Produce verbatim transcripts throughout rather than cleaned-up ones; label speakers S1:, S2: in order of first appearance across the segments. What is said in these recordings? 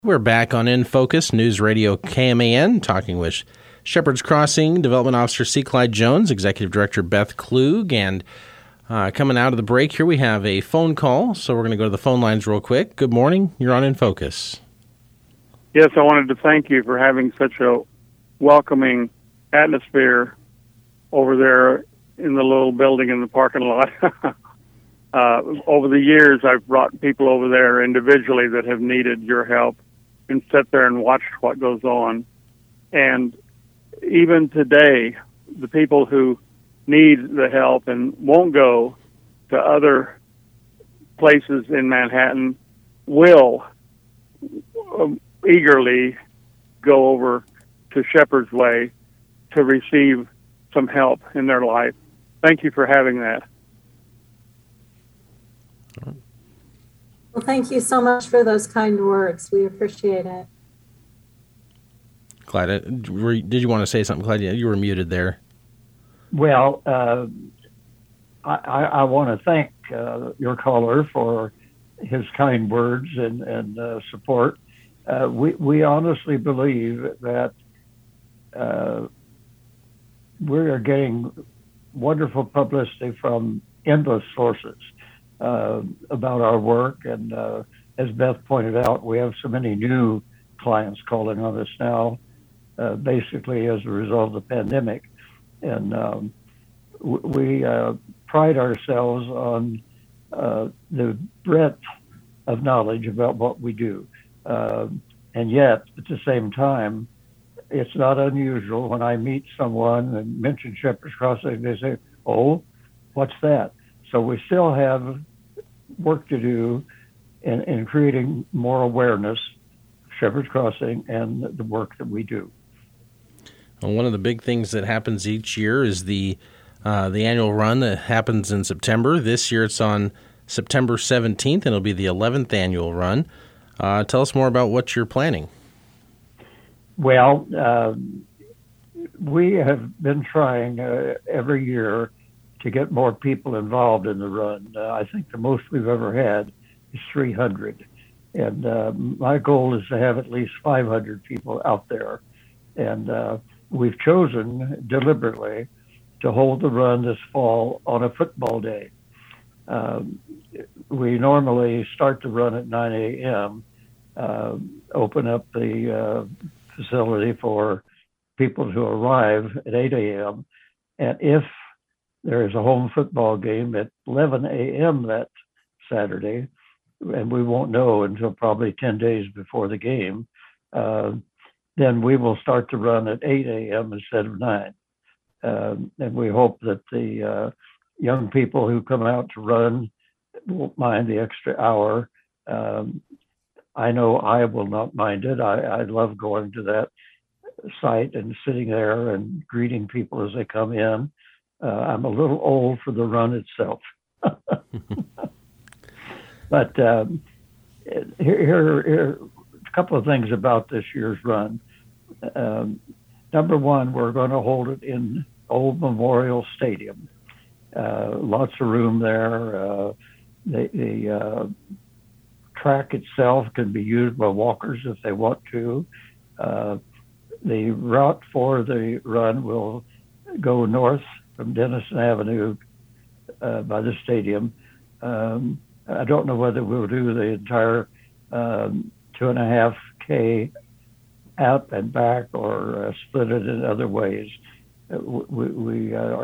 S1: We're back on In Focus, News Radio K M A N, talking with Shepherd's Crossing Development Officer C. Clyde Jones, Executive Director Beth Klug, and uh, coming out of the break here, we have a phone call, so we're going to go to the phone lines real quick. Good morning. You're on In Focus.
S2: Yes, I wanted to thank you for having such a welcoming atmosphere over there in the little building in the parking lot. uh, over the years, I've brought people over there individually that have needed your help and sit there and watch what goes on. And even today, the people who need the help and won't go to other places in Manhattan will um, eagerly go over to Shepherd's Way to receive some help in their life. Thank you for having that.
S3: Well, thank you so much for those kind words. We appreciate it.
S1: Clyde, did you want to say something, Clyde? You were muted there.
S4: Well, uh, I, I want to thank uh, your caller for his kind words and, and uh, support. Uh, we, we honestly believe that uh, we are getting wonderful publicity from endless sources uh, about our work. And uh, as Beth pointed out, we have so many new clients calling on us now, uh, basically as a result of the pandemic. And um, w- we uh, pride ourselves on uh, the breadth of knowledge about what we do. Uh, and yet, at the same time, it's not unusual when I meet someone and mention Shepherd's Crossing, they say, oh, what's that? So we still have work to do in, in creating more awareness of Shepherd's Crossing and the work that we do.
S1: Well, one of the big things that happens each year is the uh, the annual run that happens in September. This year it's on September seventeenth, and it'll be the eleventh annual run. Uh, tell us more about what you're planning.
S4: Well, uh, we have been trying uh, every year to get more people involved in the run. Uh, I think the most we've ever had is three hundred. And uh, my goal is to have at least five hundred people out there. And uh, we've chosen deliberately to hold the run this fall on a football day. Um, we normally start the run at nine a.m., uh, open up the uh, facility for people to arrive at eight a.m. And if there is a home football game at eleven a.m. that Saturday, and we won't know until probably ten days before the game, uh, then we will start to run at eight a.m. instead of nine. Um, and we hope that the uh, young people who come out to run won't mind the extra hour. Um, I know I will not mind it. I, I love going to that site and sitting there and greeting people as they come in. Uh, I'm a little old for the run itself. But um, here, here, here a couple of things about this year's run. Um, number one, we're going to hold it in Old Memorial Stadium. Uh, lots of room there. Uh, the the uh, track itself can be used by walkers if they want to. Uh, the route for the run will go north from Denison Avenue uh, by the stadium. Um, I don't know whether we'll do the entire um, two and a half K out and back or uh, split it in other ways. Uh, we we uh, are.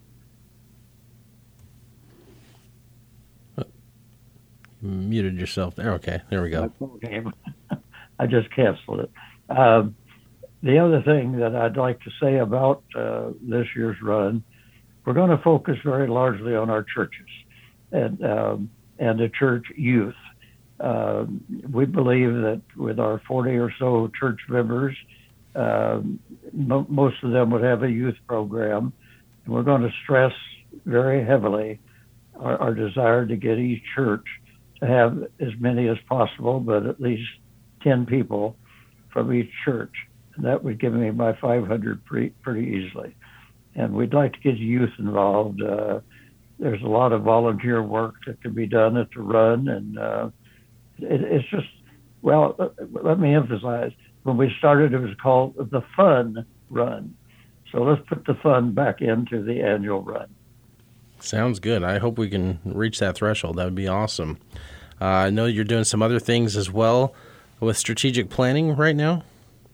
S1: Muted yourself there. Okay, there we go.
S4: I just canceled it. Um, the other thing that I'd like to say about uh, this year's run, we're going to focus very largely on our churches and um, and the church youth. Uh, we believe that with our forty or so church members, uh, mo- most of them would have a youth program. And we're going to stress very heavily our, our desire to get each church to have as many as possible, but at least ten people from each church. And that would give me my five hundred pretty, pretty easily. And we'd like to get youth involved. Uh, there's a lot of volunteer work that can be done at the run, and uh, it, it's just Well, uh, let me emphasize, when we started, it was called the Fun Run. So let's put the fun back into the annual run.
S1: Sounds good. I hope we can reach that threshold. That would be awesome. Uh, I know you're doing some other things as well with strategic planning right now.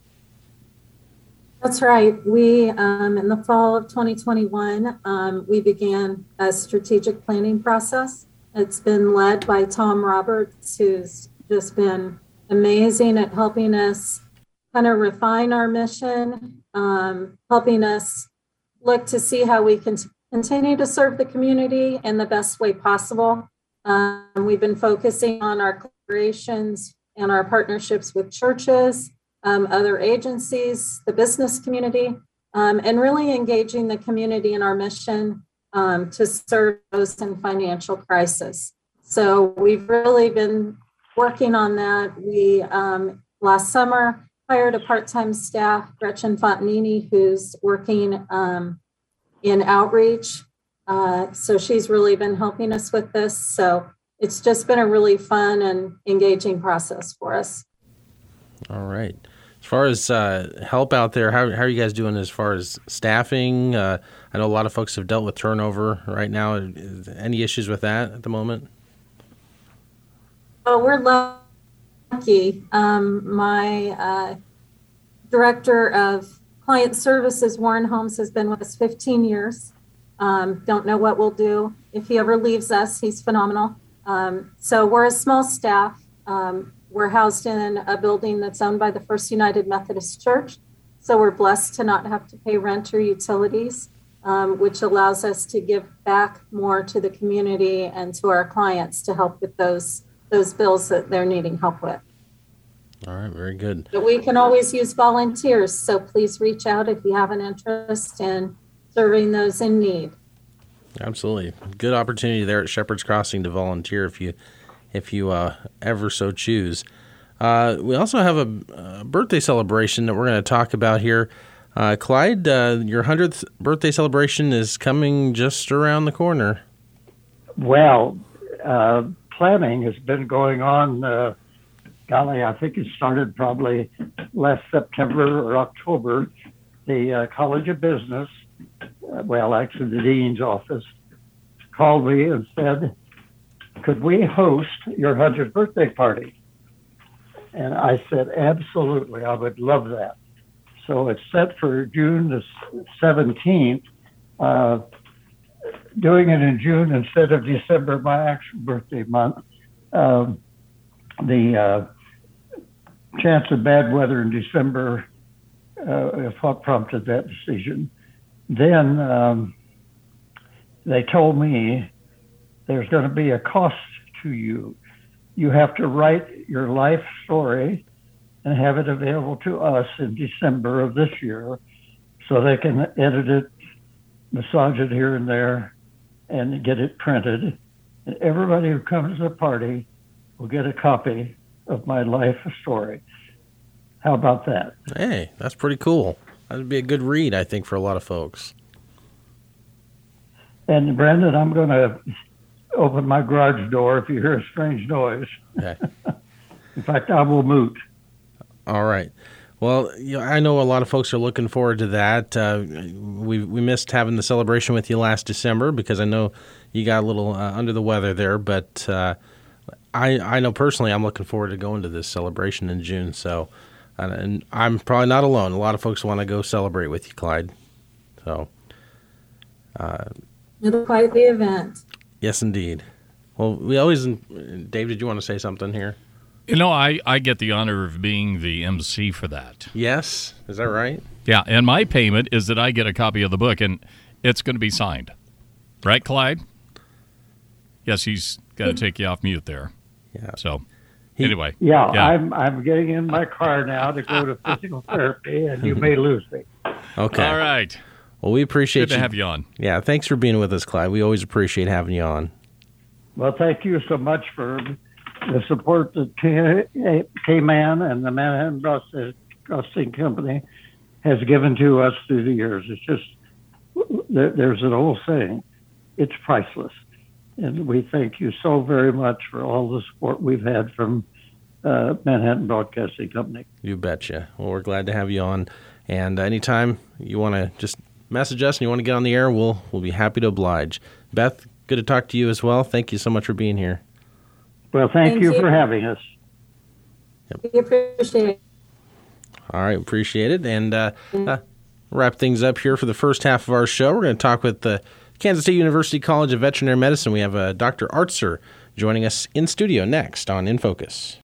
S3: That's right. We, um, in the fall of twenty twenty-one, um, we began a strategic planning process. It's been led by Tom Roberts, who's just been amazing at helping us kind of refine our mission, um, helping us look to see how we can t- continue to serve the community in the best way possible. Um, we've been focusing on our collaborations and our partnerships with churches, um, other agencies, the business community, um, and really engaging the community in our mission um, to serve those in financial crisis. So we've really been working on that. We, um, last summer, hired a part-time staff, Gretchen Fontanini, who's working um, in outreach. Uh, so she's really been helping us with this. So it's just been a really fun and engaging process for us.
S1: All right. As far as uh, help out there, how, how are you guys doing as far as staffing? Uh, I know a lot of folks have dealt with turnover right now. Is any issues with that at the moment?
S3: Oh, we're lucky. Um, my uh, director of client services, Warren Holmes, has been with us fifteen years. Um, don't know what we'll do if he ever leaves us. He's phenomenal. Um, so we're a small staff. Um, we're housed in a building that's owned by the First United Methodist Church. So we're blessed to not have to pay rent or utilities, um, which allows us to give back more to the community and to our clients to help with those those bills that they're needing help with.
S1: All right, very good.
S3: But we can always use volunteers, so please reach out if you have an interest in serving those in need.
S1: Absolutely. Good opportunity there at Shepherd's Crossing to volunteer if you if you uh, ever so choose. Uh, we also have a, a birthday celebration that we're going to talk about here. Uh, Clyde, uh, your hundredth birthday celebration is coming just around the corner.
S4: Well, uh, planning has been going on, uh, golly, I think it started probably last September or October. The uh, College of Business, uh, well, actually the dean's office, called me and said, could we host your hundredth birthday party? And I said, absolutely, I would love that. So it's set for June the seventeenth, uh, doing it in June instead of December, my actual birthday month. Um, the uh, chance of bad weather in December uh, is what prompted that decision. Then um, they told me there's going to be a cost to you. You have to write your life story and have it available to us in December of this year so they can edit it, massage it here and there, and get it printed. And everybody who comes to the party will get a copy of my life story. How about that?
S1: Hey, that's pretty cool. That would be a good read, I think, for a lot of folks.
S4: And Brandon, I'm going to open my garage door if you hear a strange noise.
S1: Okay.
S4: In fact, I will moot.
S1: All right. Well, you know, I know a lot of folks are looking forward to that. Uh, we we missed having the celebration with you last December because I know you got a little uh, under the weather there. But uh, I I know personally I'm looking forward to going to this celebration in June. So, and, and I'm probably not alone. A lot of folks want to go celebrate with you, Clyde. So, uh,
S3: It'll quite the event.
S1: Yes, indeed. Well, we always. Dave, did you want to say something here?
S5: You know, I, I get the honor of being the M C for that.
S1: Yes? Is that right?
S5: Yeah, and my payment is that I get a copy of the book, and it's going to be signed. Right, Clyde? Yes, he's got to take you off mute there.
S1: Yeah.
S5: So,
S1: he,
S5: anyway.
S4: Yeah,
S5: yeah,
S4: I'm I'm getting in my car now to go to physical therapy, and you may lose me.
S1: Okay.
S5: All right.
S1: Well, we appreciate
S5: Good to
S1: you.
S5: have you on.
S1: Yeah, thanks for being with us, Clyde. We always appreciate having you on.
S4: Well, thank you so much for the support that K- K-Man and the Manhattan Broadcasting Company has given to us through the years. It's just, there, there's an old saying, it's priceless. And we thank you so very much for all the support we've had from uh, Manhattan Broadcasting Company.
S1: You betcha. Well, we're glad to have you on. And anytime you want to just message us and you want to get on the air, we'll we'll be happy to oblige. Beth, good to talk to you as well. Thank you so much for being here.
S4: Well, thank,
S3: Thank
S4: you,
S3: you.
S4: for having us.
S3: We appreciate it.
S1: All right, appreciate it. And uh, uh, wrap things up here for the first half of our show. We're going to talk with the Kansas State University College of Veterinary Medicine. We have uh, Doctor Artzer joining us in studio next on In Focus.